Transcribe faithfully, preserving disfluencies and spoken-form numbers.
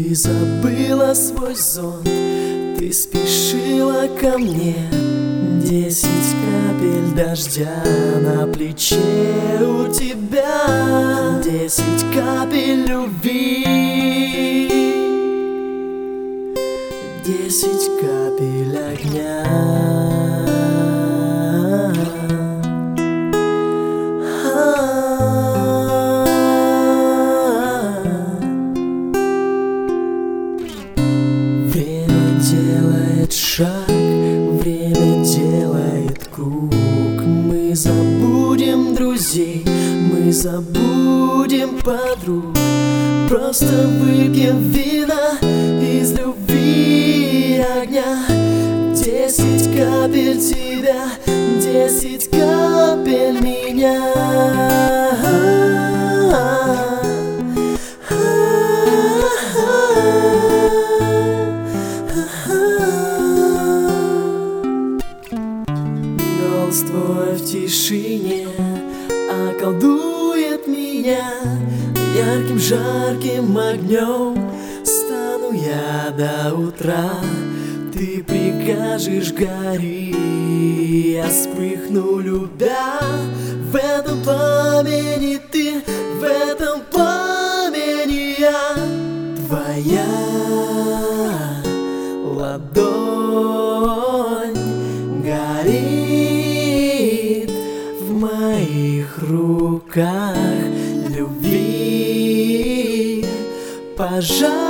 Ты забыла свой зонт, ты спешила ко мне. Десять капель дождя на плече у тебя, десять капель любви, десять капель огня. Время делает шаг, время делает круг. Мы забудем друзей, мы забудем подруг. Просто выпьем вина из любви и огня. Десять капель тебя, десять капель меня. Голос твой в тишине околдует меня. Ярким жарким огнем стану я до утра. Ты прикажешь гори, я вспыхну, любя. В этом пламени ты, в этом пламени я. Твоя ладонь горит в моих руках любви. Пожалуйста,